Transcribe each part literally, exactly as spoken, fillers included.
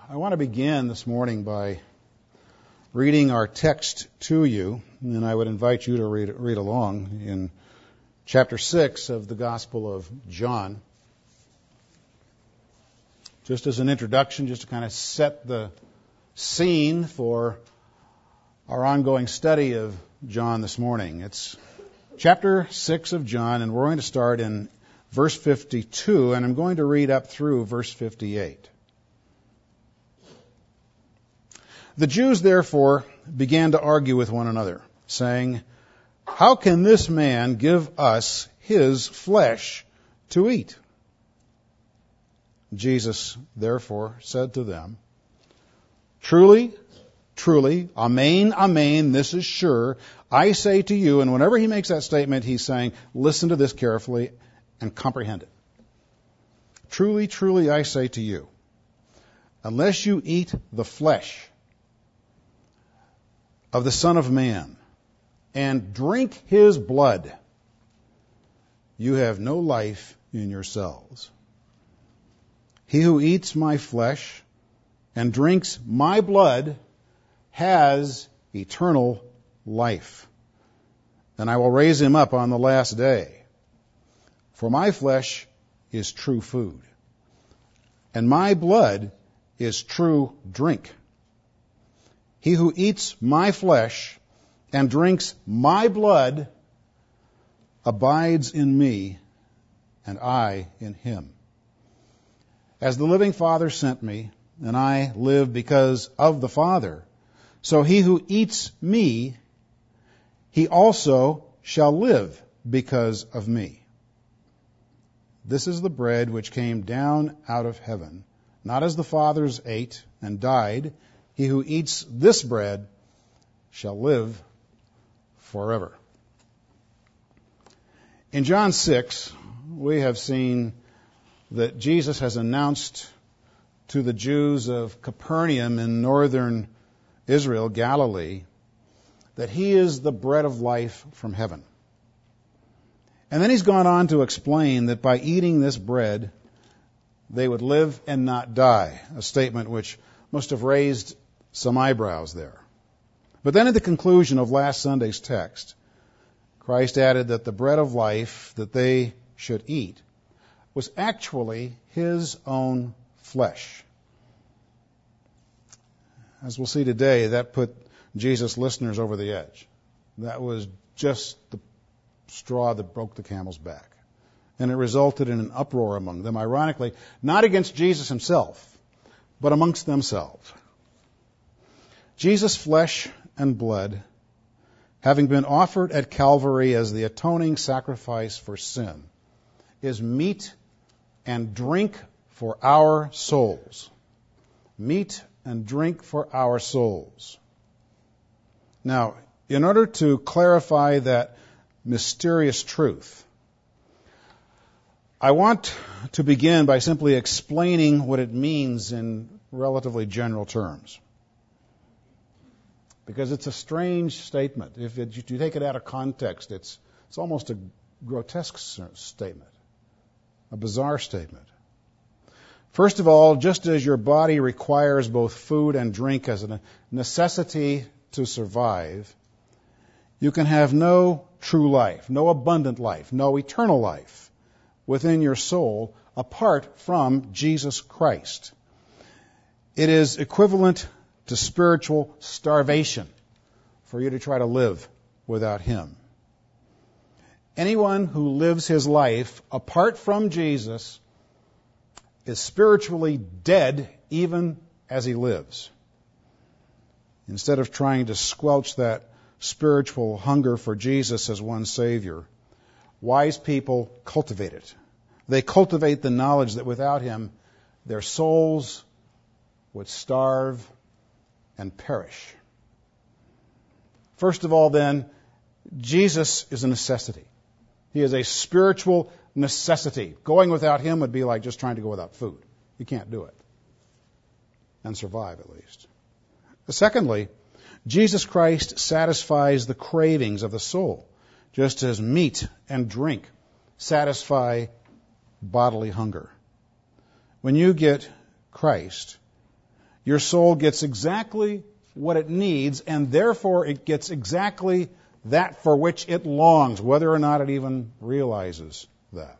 I want to begin this morning by reading our text to you, and I would invite you to read, read along in chapter six of the Gospel of John. Just as an introduction, just to kind of set the scene for our ongoing study of John this morning. It's chapter six of John, and we're going to start in verse fifty-two, and I'm going to read up through verse fifty-eight. The Jews therefore began to argue with one another, saying, "How can this man give us his flesh to eat?" Jesus therefore said to them, "Truly, truly, amen, amen, this is sure, I say to you," and whenever he makes that statement, he's saying, listen to this carefully and comprehend it. "Truly, truly, I say to you, unless you eat the flesh of the Son of Man and drink his blood, you have no life in yourselves. He who eats my flesh and drinks my blood has eternal life, and I will raise him up on the last day. For my flesh is true food, and my blood is true drink. He who eats my flesh and drinks my blood abides in me, and I in him. As the living Father sent me, and I live because of the Father, so he who eats me, he also shall live because of me. This is the bread which came down out of heaven, not as the fathers ate and died. He who eats this bread shall live forever." In John six, we have seen that Jesus has announced to the Jews of Capernaum in northern Israel, Galilee, that he is the bread of life from heaven. And then he's gone on to explain that by eating this bread, they would live and not die, a statement which must have raised some eyebrows there. But then at the conclusion of last Sunday's text, Christ added that the bread of life that they should eat was actually his own flesh. As we'll see today, that put Jesus' listeners over the edge. That was just the straw that broke the camel's back. And it resulted in an uproar among them, ironically, not against Jesus himself, but amongst themselves. Jesus' flesh and blood, having been offered at Calvary as the atoning sacrifice for sin, is meat and drink for our souls. Meat and drink for our souls. Now, in order to clarify that mysterious truth, I want to begin by simply explaining what it means in relatively general terms. Because it's a strange statement. If, it, if you take it out of context, it's, it's almost a grotesque statement, a bizarre statement. First of all, just as your body requires both food and drink as a necessity to survive, you can have no true life, no abundant life, no eternal life within your soul apart from Jesus Christ. It is equivalent to spiritual starvation for you to try to live without him. Anyone who lives his life apart from Jesus is spiritually dead even as he lives. Instead of trying to squelch that spiritual hunger for Jesus as one Savior, wise people cultivate it. They cultivate the knowledge that without him, their souls would starve and perish. First of all, then, Jesus is a necessity. He is a spiritual necessity. Going without him would be like just trying to go without food. You can't do it. And survive, at least. Secondly, Jesus Christ satisfies the cravings of the soul, just as meat and drink satisfy bodily hunger. When you get Christ, your soul gets exactly what it needs, and therefore it gets exactly that for which it longs, whether or not it even realizes that.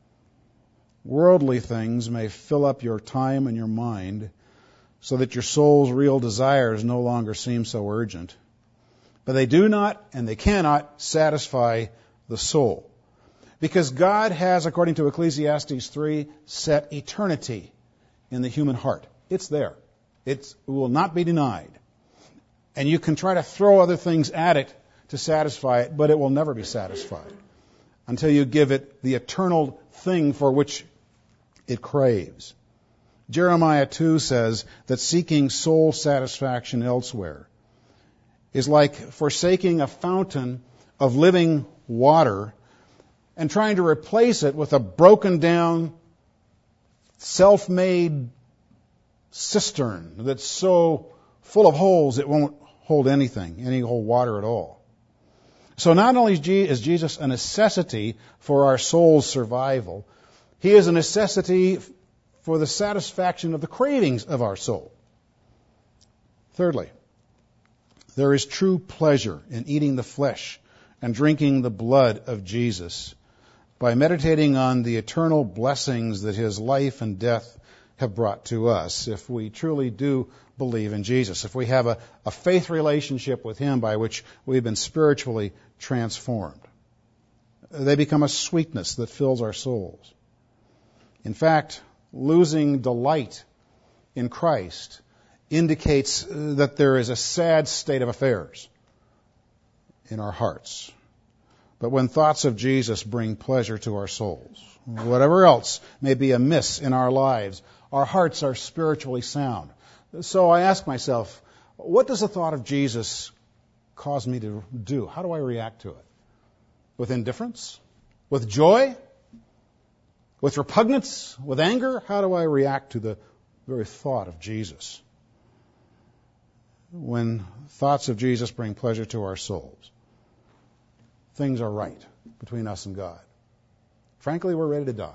Worldly things may fill up your time and your mind so that your soul's real desires no longer seem so urgent. But they do not and they cannot satisfy the soul. Because God has, according to Ecclesiastes three, set eternity in the human heart. It's there. It's, it will not be denied. And you can try to throw other things at it to satisfy it, but it will never be satisfied until you give it the eternal thing for which it craves. Jeremiah two says that seeking soul satisfaction elsewhere is like forsaking a fountain of living water and trying to replace it with a broken down, self-made cistern that's so full of holes it won't hold anything, any hold water at all. So not only is Jesus a necessity for our soul's survival, he is a necessity for the satisfaction of the cravings of our soul. Thirdly, there is true pleasure in eating the flesh and drinking the blood of Jesus by meditating on the eternal blessings that his life and death have brought to us, if we truly do believe in Jesus, if we have a, a faith relationship with him by which we've been spiritually transformed. They become a sweetness that fills our souls. In fact, losing delight in Christ indicates that there is a sad state of affairs in our hearts. But when thoughts of Jesus bring pleasure to our souls, whatever else may be amiss in our lives, our hearts are spiritually sound. So I ask myself, what does the thought of Jesus cause me to do? How do I react to it? With indifference? With joy? With repugnance? With anger? How do I react to the very thought of Jesus? When thoughts of Jesus bring pleasure to our souls, things are right between us and God. Frankly, we're ready to die.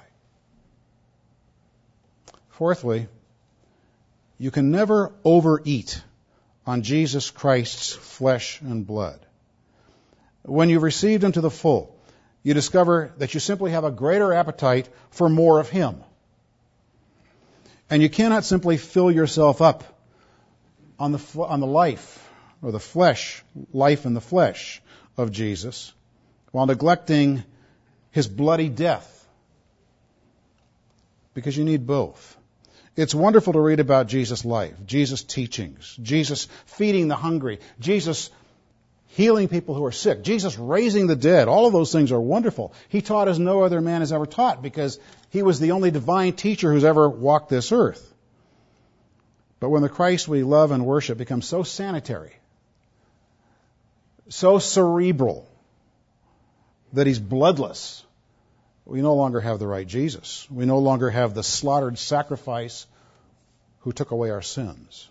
Fourthly, you can never overeat on Jesus Christ's flesh and blood. When you've received him to the full, you discover that you simply have a greater appetite for more of him. And you cannot simply fill yourself up on the on the life or the flesh, life in the flesh of Jesus, while neglecting his bloody death, because you need both. It's wonderful to read about Jesus' life, Jesus' teachings, Jesus feeding the hungry, Jesus healing people who are sick, Jesus raising the dead. All of those things are wonderful. He taught as no other man has ever taught because he was the only divine teacher who's ever walked this earth. But when the Christ we love and worship becomes so sanitary, so cerebral, that he's bloodless, we no longer have the right Jesus. We no longer have the slaughtered sacrifice who took away our sins.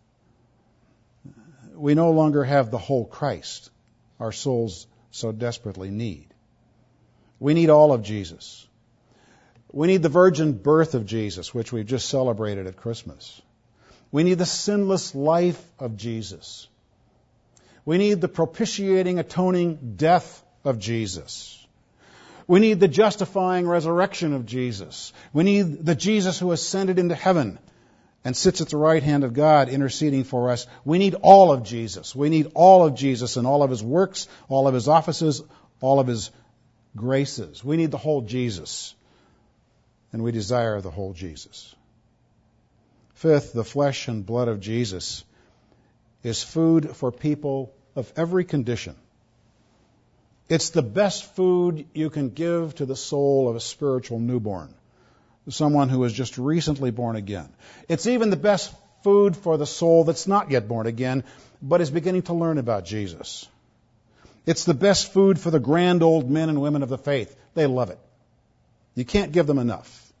We no longer have the whole Christ our souls so desperately need. We need all of Jesus. We need the virgin birth of Jesus, which we've just celebrated at Christmas. We need the sinless life of Jesus. We need the propitiating, atoning death of Jesus. We need the justifying resurrection of Jesus. We need the Jesus who ascended into heaven and sits at the right hand of God interceding for us. We need all of Jesus. We need all of Jesus and all of his works, all of his offices, all of his graces. We need the whole Jesus. And we desire the whole Jesus. Fifth, the flesh and blood of Jesus is food for people of every condition. It's the best food you can give to the soul of a spiritual newborn, someone who is just recently born again. It's even the best food for the soul that's not yet born again, but is beginning to learn about Jesus. It's the best food for the grand old men and women of the faith. They love it. You can't give them enough.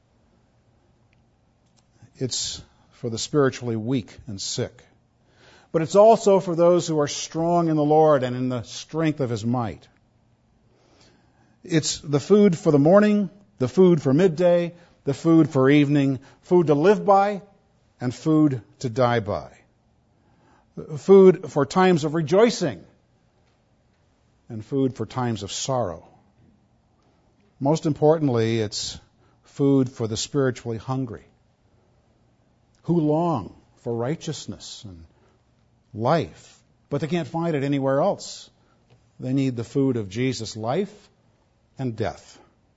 It's for the spiritually weak and sick. But it's also for those who are strong in the Lord and in the strength of his might. It's the food for the morning, the food for midday, the food for evening, food to live by and food to die by. Food for times of rejoicing and food for times of sorrow. Most importantly, it's food for the spiritually hungry who long for righteousness and life, but they can't find it anywhere else. They need the food of Jesus' life and death.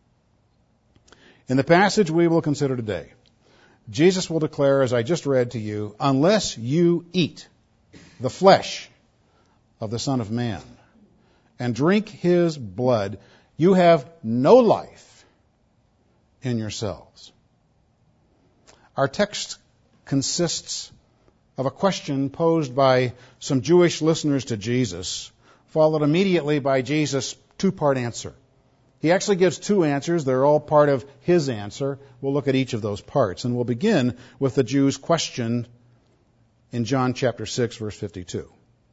In the passage we will consider today, Jesus will declare, as I just read to you, unless you eat the flesh of the Son of Man and drink his blood, you have no life in yourselves. Our text consists of a question posed by some Jewish listeners to Jesus, followed immediately by Jesus' two-part answer. He actually gives two answers. They're all part of his answer. We'll look at each of those parts. And we'll begin with the Jews' question in John chapter six, verse fifty-two.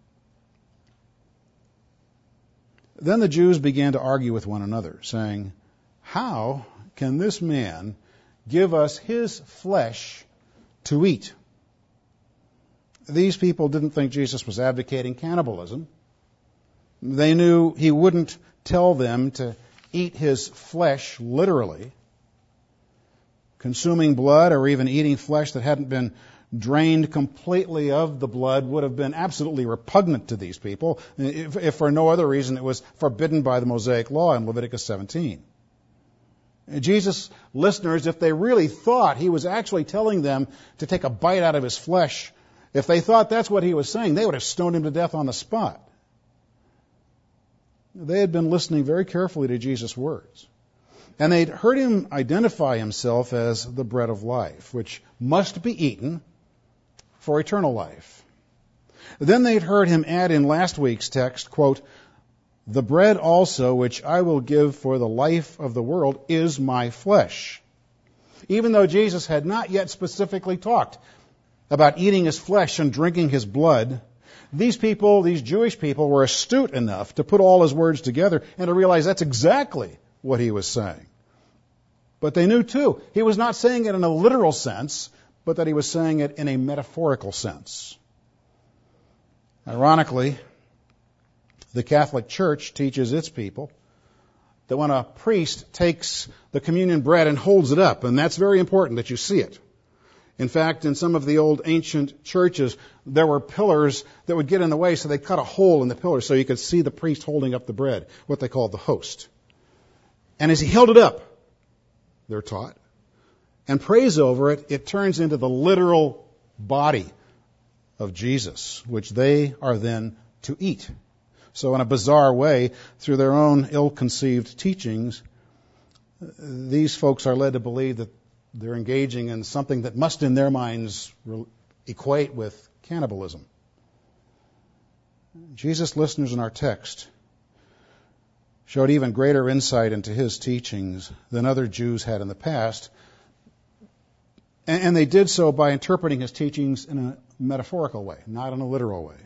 Then the Jews began to argue with one another, saying, "How can this man give us his flesh to eat?" These people didn't think Jesus was advocating cannibalism. They knew he wouldn't tell them to eat his flesh literally. Consuming blood or even eating flesh that hadn't been drained completely of the blood would have been absolutely repugnant to these people, if, if for no other reason it was forbidden by the Mosaic law in Leviticus seventeen. Jesus' listeners, if they really thought he was actually telling them to take a bite out of his flesh, if they thought that's what he was saying, they would have stoned him to death on the spot. They had been listening very carefully to Jesus' words. And they'd heard him identify himself as the bread of life, which must be eaten for eternal life. Then they'd heard him add in last week's text, quote, "The bread also which I will give for the life of the world is my flesh." Even though Jesus had not yet specifically talked about eating his flesh and drinking his blood, these people, these Jewish people, were astute enough to put all his words together and to realize that's exactly what he was saying. But they knew, too, he was not saying it in a literal sense, but that he was saying it in a metaphorical sense. Ironically, the Catholic Church teaches its people that when a priest takes the communion bread and holds it up, and that's very important that you see it. In fact, in some of the old ancient churches, there were pillars that would get in the way, so they cut a hole in the pillar so you could see the priest holding up the bread, what they called the host. And as he held it up, they're taught, and prays over it, it turns into the literal body of Jesus, which they are then to eat. So in a bizarre way, through their own ill-conceived teachings, these folks are led to believe that they're engaging in something that must, in their minds, equate with cannibalism. Jesus' listeners in our text showed even greater insight into his teachings than other Jews had in the past, and they did so by interpreting his teachings in a metaphorical way, not in a literal way.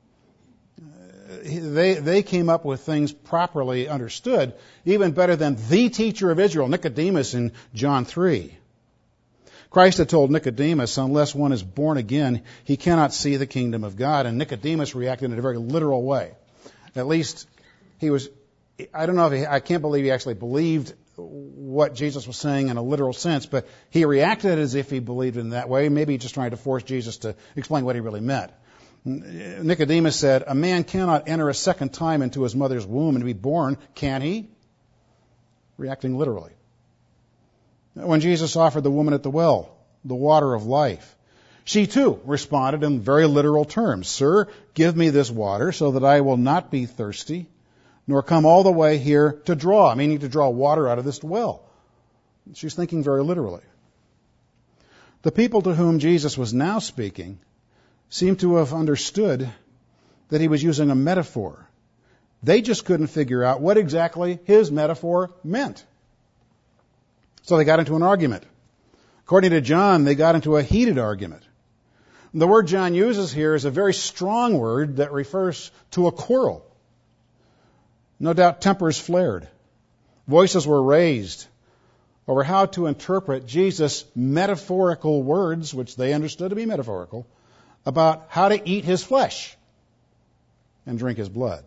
They, they came up with things properly understood, even better than the teacher of Israel, Nicodemus, in John three. Christ had told Nicodemus, unless one is born again, he cannot see the kingdom of God. And Nicodemus reacted in a very literal way. At least he was, I don't know if he, I can't believe he actually believed what Jesus was saying in a literal sense, but he reacted as if he believed in that way, maybe just trying to force Jesus to explain what he really meant. Nicodemus said, "A man cannot enter a second time into his mother's womb and be born, can he?" Reacting literally. When Jesus offered the woman at the well the water of life, she too responded in very literal terms, "Sir, give me this water so that I will not be thirsty, nor come all the way here to draw," meaning to draw water out of this well. She's thinking very literally. The people to whom Jesus was now speaking seem to have understood that he was using a metaphor. They just couldn't figure out what exactly his metaphor meant. So they got into an argument. According to John, they got into a heated argument. The word John uses here is a very strong word that refers to a quarrel. No doubt tempers flared. Voices were raised over how to interpret Jesus' metaphorical words, which they understood to be metaphorical, about how to eat his flesh and drink his blood.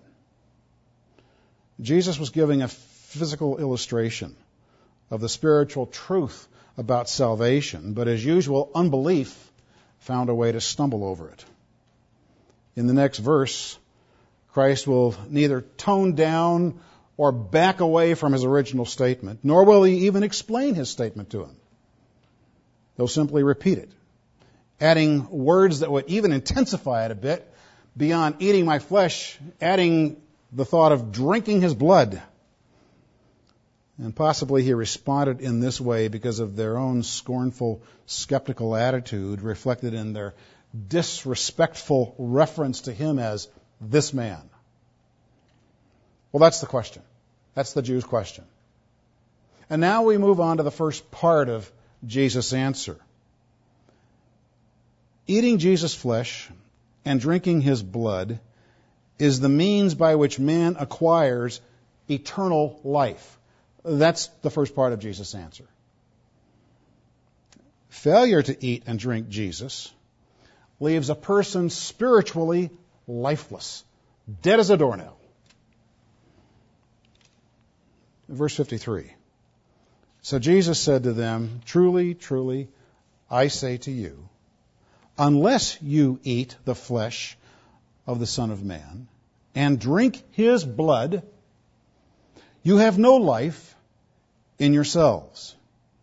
Jesus was giving a physical illustration of the spiritual truth about salvation, but as usual, unbelief found a way to stumble over it. In the next verse, Christ will neither tone down or back away from his original statement, nor will he even explain his statement to him. He'll simply repeat it, adding words that would even intensify it a bit, beyond eating my flesh, adding the thought of drinking his blood. And possibly he responded in this way because of their own scornful, skeptical attitude reflected in their disrespectful reference to him as this man. Well, that's the question. That's the Jews' question. And now we move on to the first part of Jesus' answer. Eating Jesus' flesh and drinking his blood is the means by which man acquires eternal life. That's the first part of Jesus' answer. Failure to eat and drink Jesus leaves a person spiritually lifeless, dead as a doornail. Verse fifty-three. So Jesus said to them, "Truly, truly, I say to you, unless you eat the flesh of the Son of Man and drink his blood, you have no life in yourselves."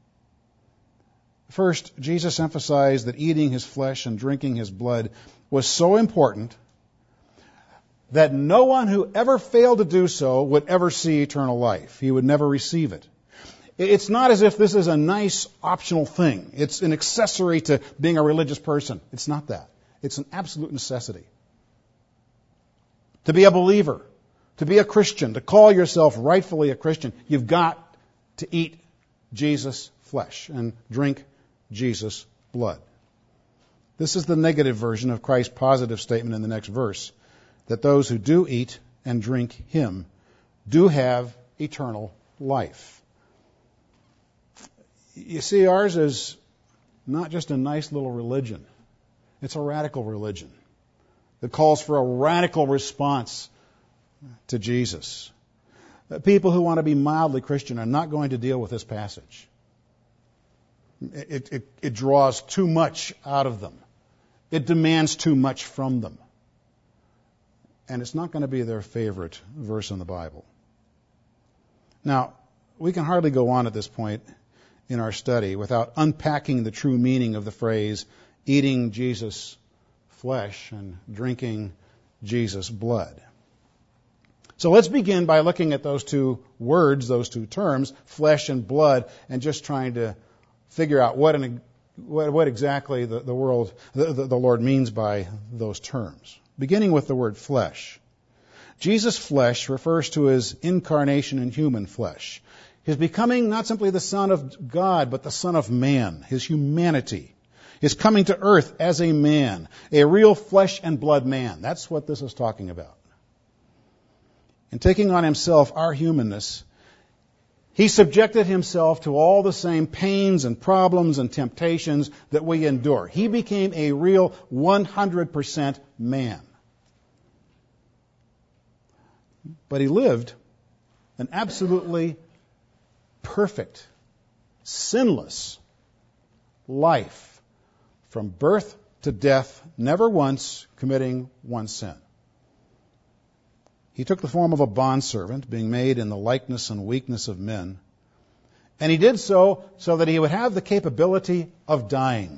First, Jesus emphasized that eating his flesh and drinking his blood was so important that no one who ever failed to do so would ever see eternal life. He would never receive it. It's not as if this is a nice optional thing. It's an accessory to being a religious person. It's not that. It's an absolute necessity. To be a believer, to be a Christian, to call yourself rightfully a Christian, you've got to eat Jesus' flesh and drink Jesus' blood. This is the negative version of Christ's positive statement in the next verse, that those who do eat and drink him do have eternal life. You see, ours is not just a nice little religion. It's a radical religion that calls for a radical response to Jesus. People who want to be mildly Christian are not going to deal with this passage. It, it, it draws too much out of them. It demands too much from them. And it's not going to be their favorite verse in the Bible. Now, we can hardly go on at this point in our study without unpacking the true meaning of the phrase eating Jesus' flesh and drinking Jesus' blood. So let's begin by looking at those two words, those two terms, flesh and blood, and just trying to figure out what an, what, what exactly the, the world the, the, the Lord means by those terms. Beginning with the word flesh. Jesus' flesh refers to his incarnation in human flesh. His becoming not simply the Son of God, but the Son of Man, his humanity. His coming to earth as a man, a real flesh and blood man. That's what this is talking about. In taking on himself our humanness, he subjected himself to all the same pains and problems and temptations that we endure. He became a real one hundred percent man. But he lived an absolutely perfect, sinless life from birth to death, never once committing one sin. He took the form of a bondservant, being made in the likeness and weakness of men. And he did so so that he would have the capability of dying,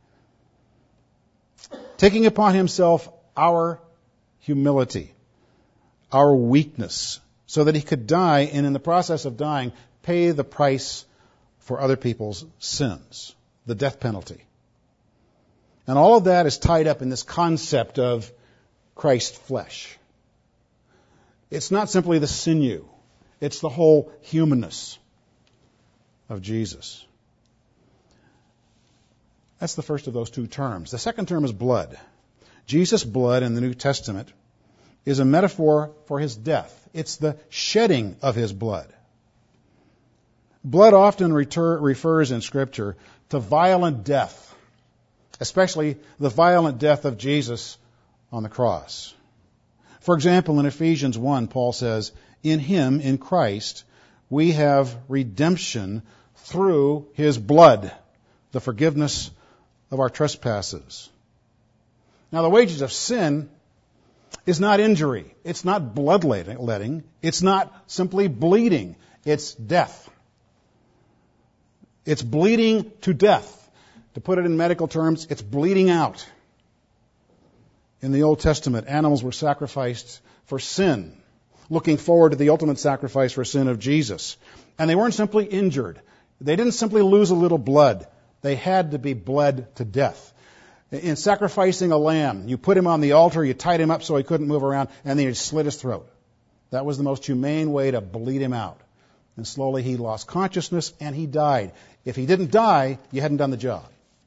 taking upon himself our humility, our weakness, so that he could die and in the process of dying pay the price for other people's sins, the death penalty. And all of that is tied up in this concept of Christ's flesh. It's not simply the sinew. It's the whole humanness of Jesus. That's the first of those two terms. The second term is blood. Jesus' blood in the New Testament is a metaphor for his death. It's the shedding of his blood. Blood often retur- refers in Scripture to violent death, especially the violent death of Jesus on the cross. For example, in Ephesians one, Paul says, "In him, in Christ, we have redemption through his blood, the forgiveness of our trespasses." Now, the wages of sin is not injury. It's not bloodletting. It's not simply bleeding. It's death. It's bleeding to death. To put it in medical terms, it's bleeding out. In the Old Testament, animals were sacrificed for sin, looking forward to the ultimate sacrifice for sin of Jesus. And they weren't simply injured. They didn't simply lose a little blood. They had to be bled to death. In sacrificing a lamb, you put him on the altar, you tied him up so he couldn't move around, and then you slit his throat. That was the most humane way to bleed him out. And slowly he lost consciousness and he died. If he didn't die, you hadn't done the job.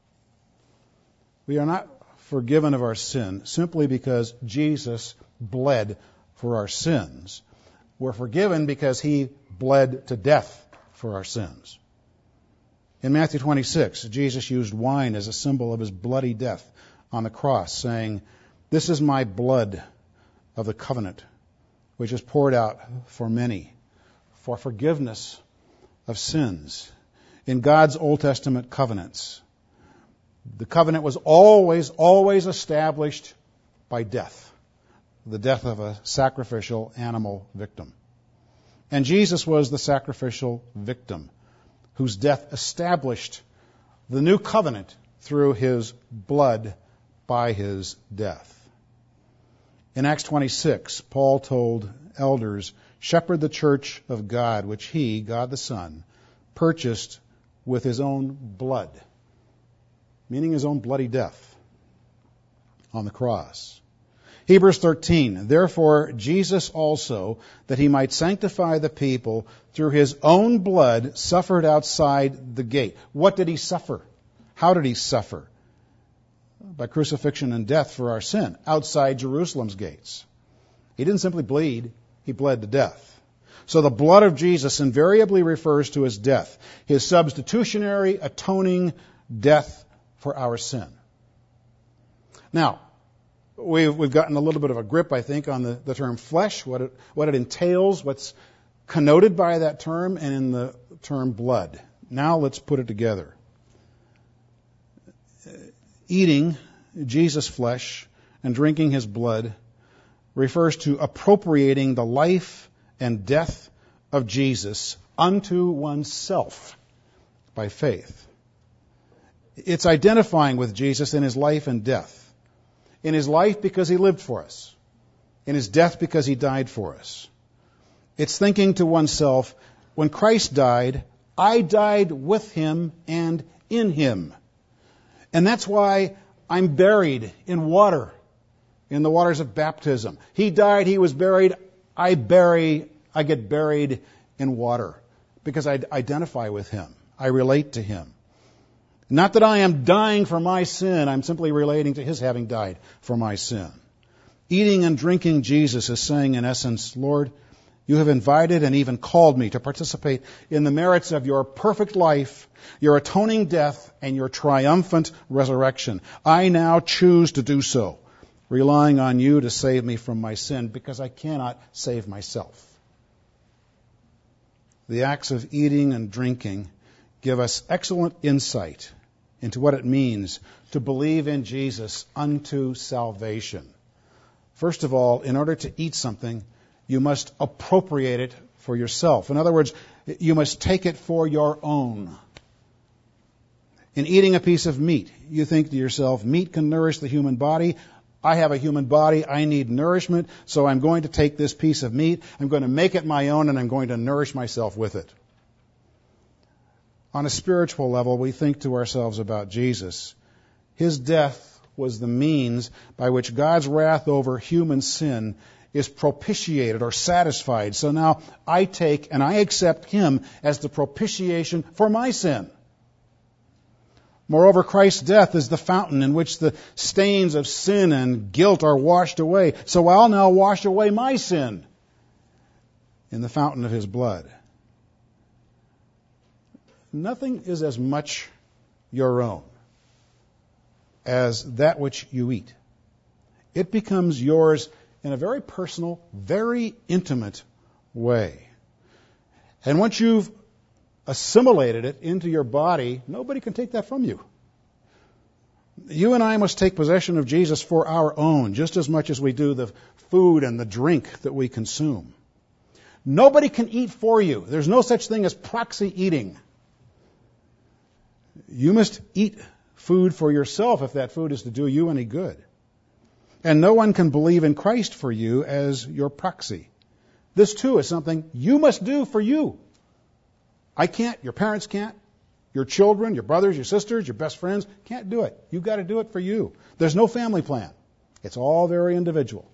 We are not forgiven of our sin simply because Jesus bled for our sins. We're forgiven because he bled to death for our sins. In Matthew twenty-six, Jesus used wine as a symbol of his bloody death on the cross, saying, "This is my blood of the covenant, which is poured out for many, for forgiveness of sins." In God's Old Testament covenants, the covenant was always, always established by death, the death of a sacrificial animal victim. And Jesus was the sacrificial victim whose death established the new covenant through his blood by his death. In Acts twenty-six, Paul told elders, "Shepherd the church of God, which he, God the Son, purchased with his own blood," meaning his own bloody death on the cross. Hebrews thirteen, "Therefore Jesus also, that he might sanctify the people through his own blood, suffered outside the gate." What did he suffer? How did he suffer? By crucifixion and death for our sin, outside Jerusalem's gates. He didn't simply bleed, he bled to death. So the blood of Jesus invariably refers to his death, his substitutionary, atoning death for our sin. Now, we've, we've gotten a little bit of a grip, I think, on the, the term flesh, what it, what it entails, what's connoted by that term, and in the term blood. Now let's put it together. Eating Jesus' flesh and drinking his blood refers to appropriating the life and death of Jesus unto oneself by faith. It's identifying with Jesus in his life and death. In his life because he lived for us. In his death because he died for us. It's thinking to oneself, when Christ died, I died with him and in him. And that's why I'm buried in water, in the waters of baptism. He died, he was buried, I bury, I get buried in water because I identify with him. I relate to him. Not that I am dying for my sin, I'm simply relating to his having died for my sin. Eating and drinking Jesus is saying, in essence, Lord, you have invited and even called me to participate in the merits of your perfect life, your atoning death, and your triumphant resurrection. I now choose to do so, relying on you to save me from my sin, because I cannot save myself. The acts of eating and drinking give us excellent insight into what it means to believe in Jesus unto salvation. First of all, in order to eat something, you must appropriate it for yourself. In other words, you must take it for your own. In eating a piece of meat, you think to yourself, meat can nourish the human body. I have a human body. I need nourishment. So I'm going to take this piece of meat. I'm going to make it my own, and I'm going to nourish myself with it. On a spiritual level, we think to ourselves about Jesus. His death was the means by which God's wrath over human sin is propitiated or satisfied. So now I take and I accept him as the propitiation for my sin. Moreover, Christ's death is the fountain in which the stains of sin and guilt are washed away. So I'll now wash away my sin in the fountain of his blood. nothing is as much your own as that which you eat. It becomes yours in a very personal, very intimate way. And once you've assimilated it into your body, nobody can take that from you. You and I must take possession of Jesus for our own, just as much as we do the food and the drink that we consume. Nobody can eat for you. There's no such thing as proxy eating. You must eat food for yourself if that food is to do you any good. And no one can believe in Christ for you as your proxy. This too is something you must do for you. I can't, your parents can't, your children, your brothers, your sisters, your best friends can't do it. You've got to do it for you. There's no family plan. It's all very individual.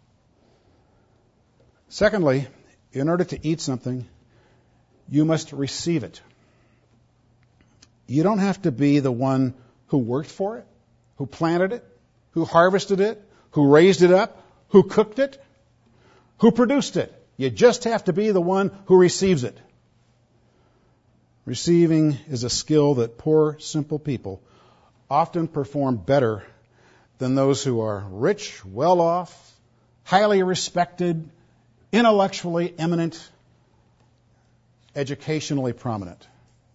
Secondly, in order to eat something, you must receive it. You don't have to be the one who worked for it, who planted it, who harvested it, who raised it up, who cooked it, who produced it. You just have to be the one who receives it. Receiving is a skill that poor, simple people often perform better than those who are rich, well-off, highly respected, intellectually eminent, educationally prominent.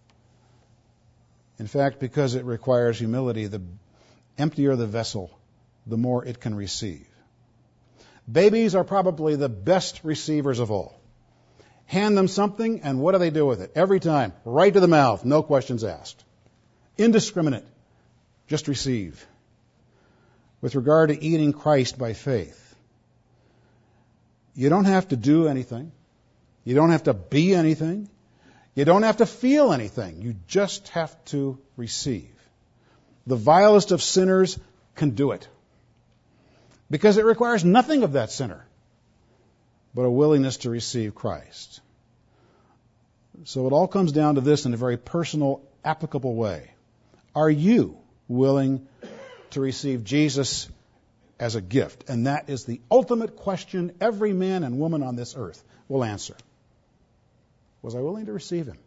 In fact, because it requires humility, the emptier the vessel, the more it can receive. Babies are probably the best receivers of all. Hand them something, and what do they do with it? Every time, right to the mouth, no questions asked. Indiscriminate. Just receive. With regard to eating Christ by faith, you don't have to do anything. You don't have to be anything. You don't have to feel anything. You just have to receive. The vilest of sinners can do it, because it requires nothing of that sinner but a willingness to receive Christ. So it all comes down to this in a very personal, applicable way. Are you willing to receive Jesus as a gift? And that is the ultimate question every man and woman on this earth will answer. Was I willing to receive him?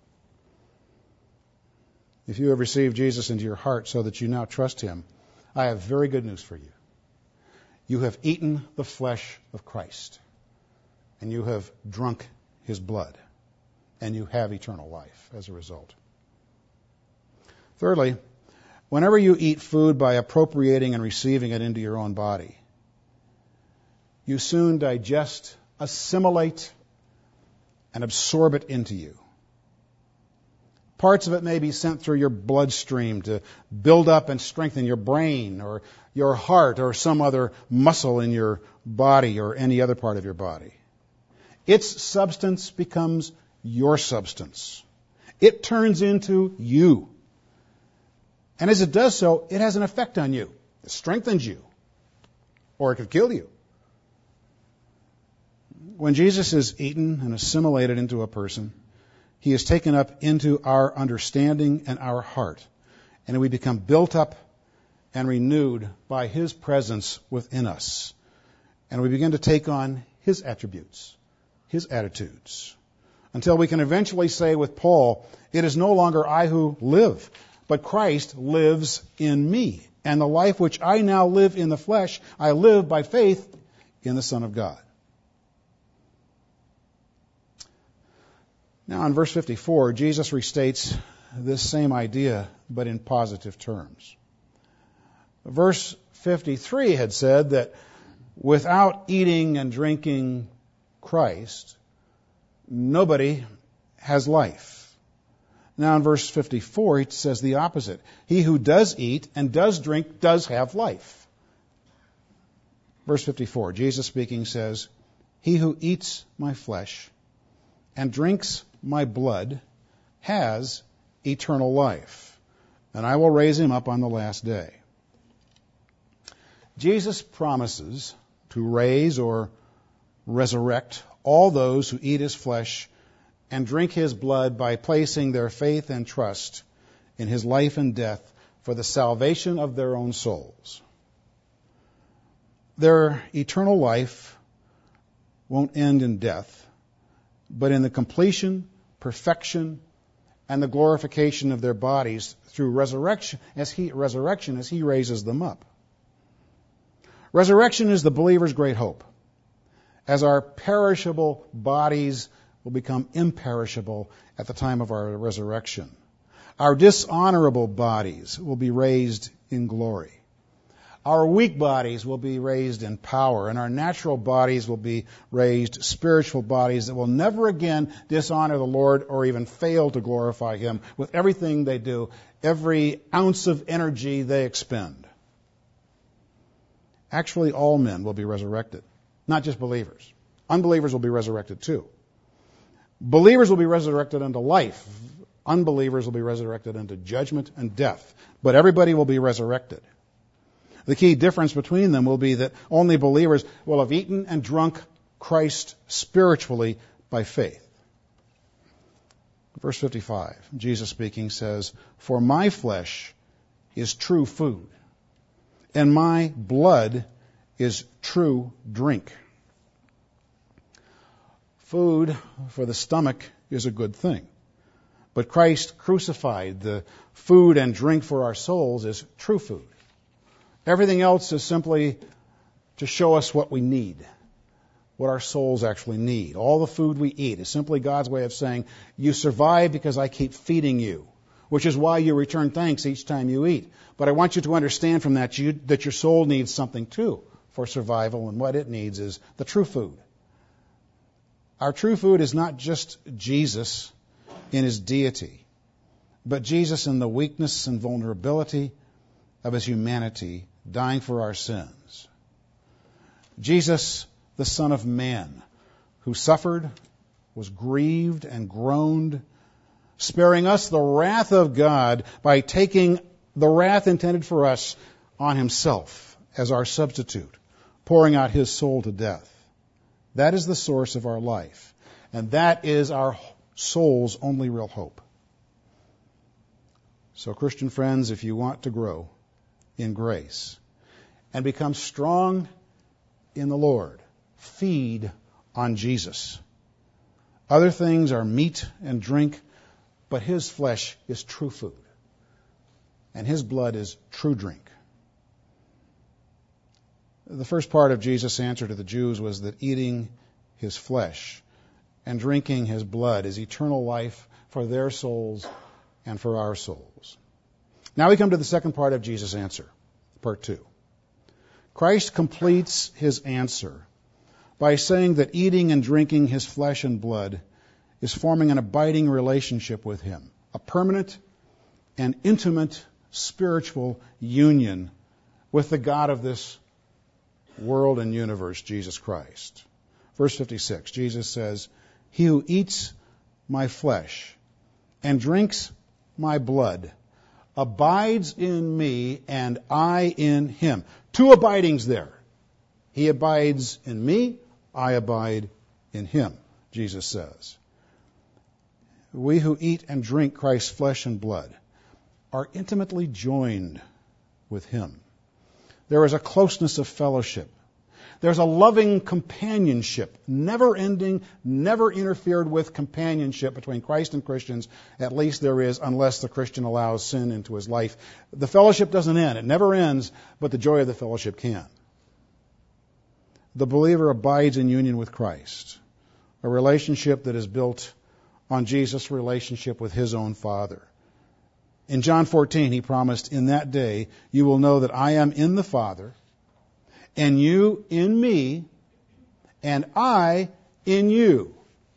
If you have received Jesus into your heart so that you now trust him, I have very good news for you. You have eaten the flesh of Christ, and you have drunk his blood, and you have eternal life as a result. Thirdly, whenever you eat food by appropriating and receiving it into your own body, you soon digest, assimilate, and absorb it into you. Parts of it may be sent through your bloodstream to build up and strengthen your brain or your heart or some other muscle in your body or any other part of your body. Its substance becomes your substance. It turns into you. And as it does so, it has an effect on you. It strengthens you. Or it could kill you. When Jesus is eaten and assimilated into a person, he is taken up into our understanding and our heart. And we become built up and renewed by his presence within us. And we begin to take on his attributes, his attitudes, until we can eventually say with Paul, it is no longer I who live, but Christ lives in me. And the life which I now live in the flesh, I live by faith in the Son of God. Now in verse fifty-four, Jesus restates this same idea, but in positive terms. Verse fifty-three had said that without eating and drinking Christ, nobody has life. Now in verse fifty-four, it says the opposite. He who does eat and does drink does have life. Verse fifty-four, Jesus speaking says, he who eats my flesh and drinks my blood has eternal life, and I will raise him up on the last day. Jesus promises to raise or resurrect all those who eat his flesh and drink his blood by placing their faith and trust in his life and death for the salvation of their own souls. Their eternal life won't end in death, but in the completion, perfection, and the glorification of their bodies through resurrection as he, resurrection as he raises them up. Resurrection is the believer's great hope, as our perishable bodies will become imperishable at the time of our resurrection. Our dishonorable bodies will be raised in glory. Our weak bodies will be raised in power, and our natural bodies will be raised spiritual bodies that will never again dishonor the Lord or even fail to glorify Him with everything they do, every ounce of energy they expend. Actually, all men will be resurrected, not just believers. Unbelievers will be resurrected too. Believers will be resurrected unto life. Unbelievers will be resurrected unto judgment and death. But everybody will be resurrected. The key difference between them will be that only believers will have eaten and drunk Christ spiritually by faith. Verse fifty-five, Jesus speaking says, "For my flesh is true food, and my blood is true drink." Food for the stomach is a good thing. But Christ crucified, the food and drink for our souls, is true food. Everything else is simply to show us what we need, what our souls actually need. All the food we eat is simply God's way of saying, you survive because I keep feeding you, which is why you return thanks each time you eat. But I want you to understand from that you, that your soul needs something too for survival, and what it needs is the true food. Our true food is not just Jesus in His deity, but Jesus in the weakness and vulnerability of His humanity, dying for our sins. Jesus, the Son of Man, who suffered, was grieved and groaned, sparing us the wrath of God by taking the wrath intended for us on Himself as our substitute, pouring out His soul to death. That is the source of our life, and that is our soul's only real hope. So, Christian friends, if you want to grow in grace and become strong in the Lord, feed on Jesus. Other things are meat and drink, but His flesh is true food, and His blood is true drink. The first part of Jesus' answer to the Jews was that eating His flesh and drinking His blood is eternal life for their souls and for our souls. Now we come to the second part of Jesus' answer, part two. Christ completes His answer by saying that eating and drinking His flesh and blood is forming an abiding relationship with Him, a permanent and intimate spiritual union with the God of this world and universe, Jesus Christ. Verse fifty-six, Jesus says, "He who eats my flesh and drinks my blood abides in me, and I in him." Two abidings there. He abides in me, I abide in him, Jesus says. We who eat and drink Christ's flesh and blood are intimately joined with Him. There is a closeness of fellowship. There's a loving companionship, never-ending, never interfered with companionship between Christ and Christians. At least there is, unless the Christian allows sin into his life. The fellowship doesn't end. It never ends, but the joy of the fellowship can. The believer abides in union with Christ, a relationship that is built on Jesus' relationship with His own Father. In John fourteen, He promised, "In that day you will know that I am in the Father, and you in me, and I in you."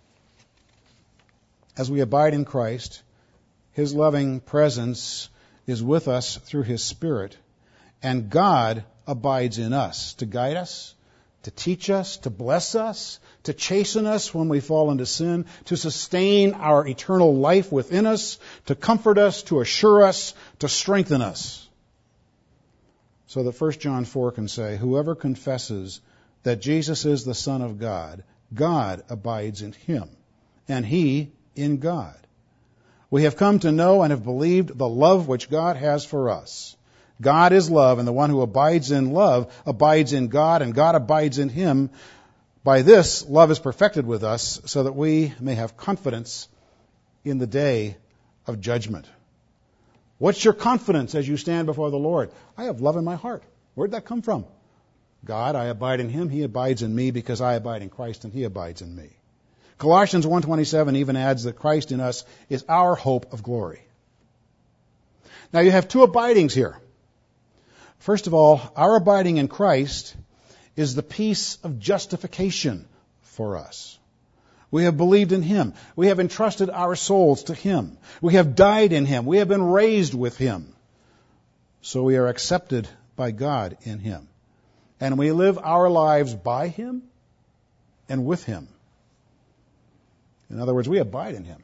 As we abide in Christ, His loving presence is with us through His Spirit, and God abides in us to guide us, to teach us, to bless us, to chasten us when we fall into sin, to sustain our eternal life within us, to comfort us, to assure us, to strengthen us. So that First John four can say, "Whoever confesses that Jesus is the Son of God, God abides in him, and he in God. We have come to know and have believed the love which God has for us. God is love, and the one who abides in love abides in God, and God abides in him. By this, love is perfected with us, so that we may have confidence in the day of judgment. What's your confidence as you stand before the Lord? I have love in my heart. Where'd that come from? God, I abide in him, he abides in me because I abide in Christ and he abides in me. Colossians one twenty-seven even adds that Christ in us is our hope of glory. Now you have two abidings here. First of all, our abiding in Christ is the peace of justification for us. We have believed in him. We have entrusted our souls to him. We have died in him. We have been raised with him. So we are accepted by God in him. And we live our lives by him and with him. In other words, we abide in him.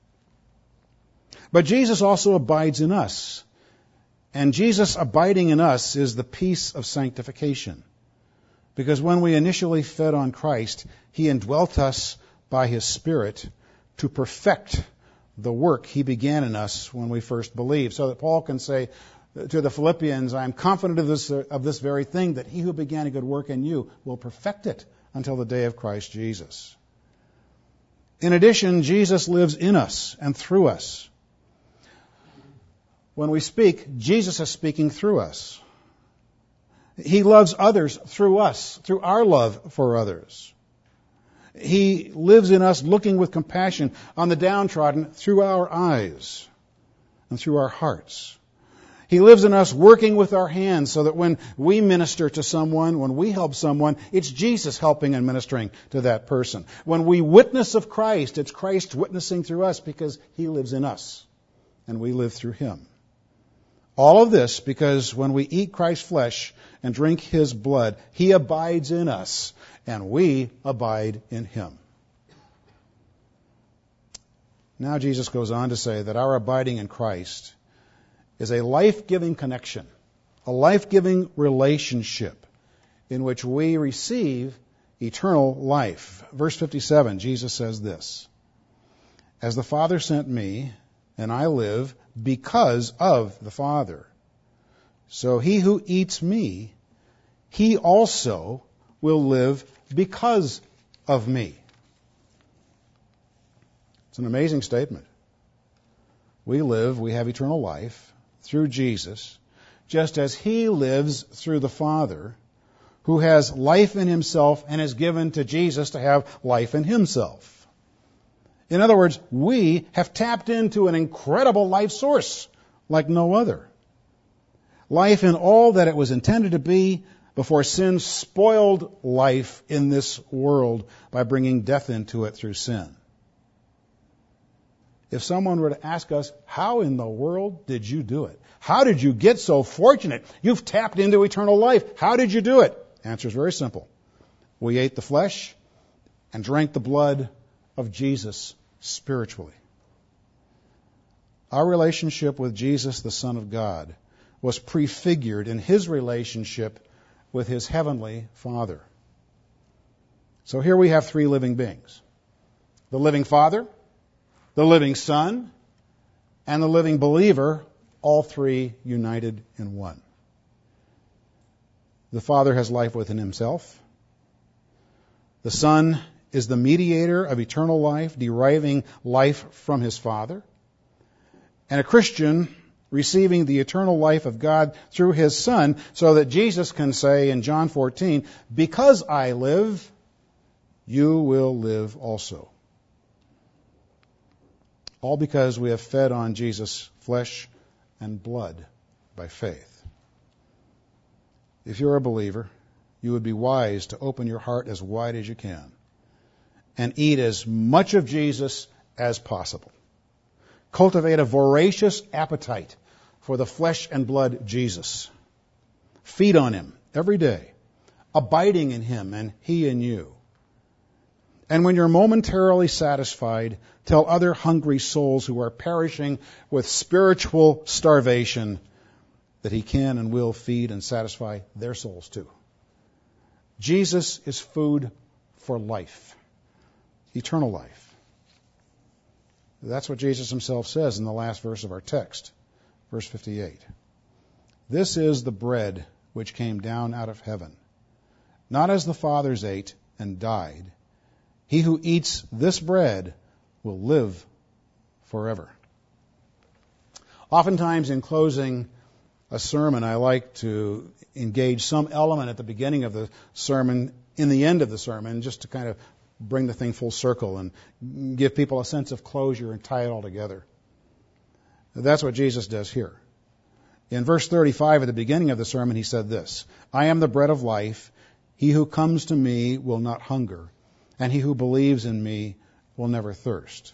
But Jesus also abides in us. And Jesus abiding in us is the peace of sanctification. Because when we initially fed on Christ, he indwelt us by his Spirit to perfect the work he began in us when we first believed. So that Paul can say to the Philippians, I am confident of this, of this very thing, that he who began a good work in you will perfect it until the day of Christ Jesus. In addition, Jesus lives in us and through us. When we speak, Jesus is speaking through us. He loves others through us, through our love for others. He lives in us looking with compassion on the downtrodden through our eyes and through our hearts. He lives in us working with our hands so that when we minister to someone, when we help someone, it's Jesus helping and ministering to that person. When we witness of Christ, it's Christ witnessing through us because he lives in us and we live through him. All of this because when we eat Christ's flesh and drink his blood, he abides in us and we abide in him. Now Jesus goes on to say that our abiding in Christ is a life-giving connection, a life-giving relationship in which we receive eternal life. Verse fifty-seven, Jesus says this, as the Father sent me, and I live because of the Father. So he who eats me, he also will live because of me. It's an amazing statement. We live, we have eternal life through Jesus, just as he lives through the Father, who has life in himself and is given to Jesus to have life in himself. In other words, we have tapped into an incredible life source like no other. Life in all that it was intended to be before sin spoiled life in this world by bringing death into it through sin. If someone were to ask us, how in the world did you do it? How did you get so fortunate? You've tapped into eternal life. How did you do it? Answer is very simple. We ate the flesh and drank the blood of Jesus spiritually. Our relationship with Jesus, the Son of God, was prefigured in his relationship with his heavenly Father. So here we have three living beings. The living Father, the living Son, and the living believer, all three united in one. The Father has life within himself. The Son is the mediator of eternal life, deriving life from his Father. And a Christian receiving the eternal life of God through his Son, so that Jesus can say in John fourteen, because I live, you will live also. All because we have fed on Jesus' flesh and blood by faith. If you're a believer, you would be wise to open your heart as wide as you can and eat as much of Jesus as possible. Cultivate a voracious appetite for the flesh and blood Jesus. Feed on him every day, abiding in him and he in you. And when you're momentarily satisfied, tell other hungry souls who are perishing with spiritual starvation that he can and will feed and satisfy their souls too. Jesus is food for life, eternal life. That's what Jesus himself says in the last verse of our text, verse fifty-eight. This is the bread which came down out of heaven, not as the fathers ate and died. He who eats this bread will live forever. Oftentimes in closing a sermon, I like to engage some element at the beginning of the sermon, in the end of the sermon, just to kind of bring the thing full circle and give people a sense of closure and tie it all together. That's what Jesus does here. In verse thirty-five, at the beginning of the sermon, he said this, I am the bread of life. He who comes to me will not hunger, and he who believes in me will never thirst.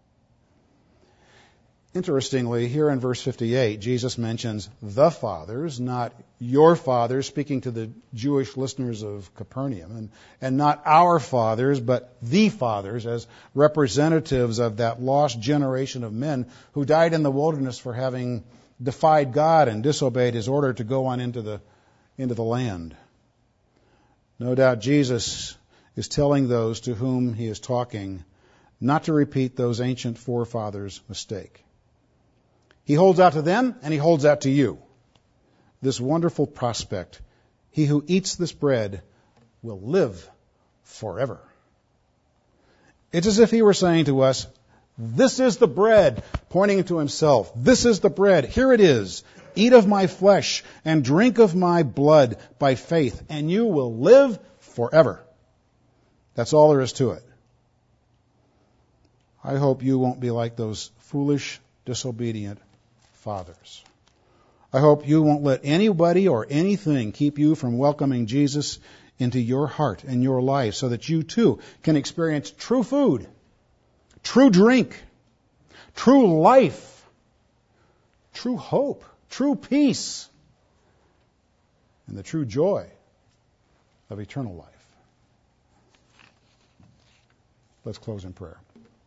Interestingly, here in verse fifty-eight, Jesus mentions the fathers, not your fathers, speaking to the Jewish listeners of Capernaum, and, and not our fathers, but the fathers, as representatives of that lost generation of men who died in the wilderness for having defied God and disobeyed His order to go on into the, into the land. No doubt Jesus is telling those to whom He is talking not to repeat those ancient forefathers' mistake. He holds out to them, and He holds out to you this wonderful prospect. He who eats this bread will live forever. It's as if He were saying to us, this is the bread, pointing to Himself. This is the bread. Here it is. Eat of my flesh and drink of my blood by faith, and you will live forever. That's all there is to it. I hope you won't be like those foolish, disobedient fathers. I hope you won't let anybody or anything keep you from welcoming Jesus into your heart and your life so that you too can experience true food, true drink, true life, true hope, true peace, and the true joy of eternal life. Let's close in prayer.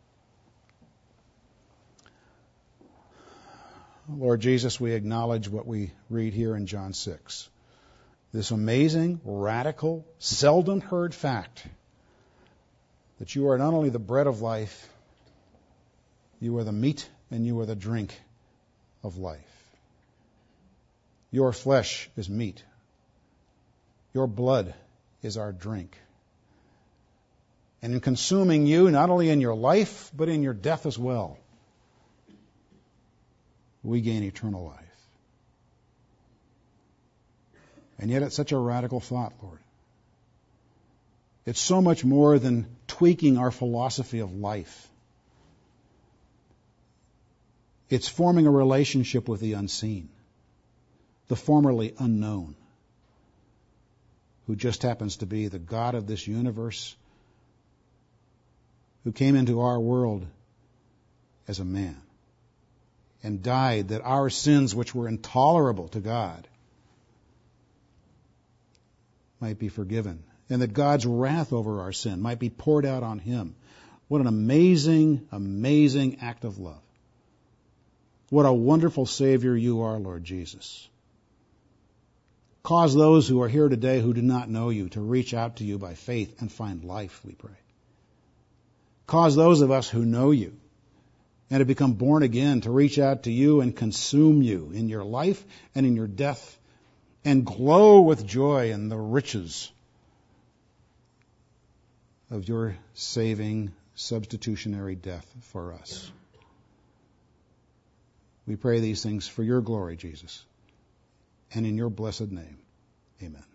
Lord Jesus, we acknowledge what we read here in John six. This amazing, radical, seldom heard fact that you are not only the bread of life, you are the meat and you are the drink of life. Your flesh is meat. Your blood is our drink. And in consuming you, not only in your life, but in your death as well, we gain eternal life. And yet it's such a radical thought, Lord. It's so much more than tweaking our philosophy of life. It's forming a relationship with the unseen, the formerly unknown, who just happens to be the God of this universe, who came into our world as a man and died that our sins, which were intolerable to God, might be forgiven, and that God's wrath over our sin might be poured out on Him. What an amazing, amazing act of love. What a wonderful Savior you are, Lord Jesus. Cause those who are here today who do not know you to reach out to you by faith and find life, we pray. Cause those of us who know you and have become born again to reach out to you and consume you in your life and in your death and glow with joy in the riches of your saving substitutionary death for us. We pray these things for your glory, Jesus, and in your blessed name. Amen.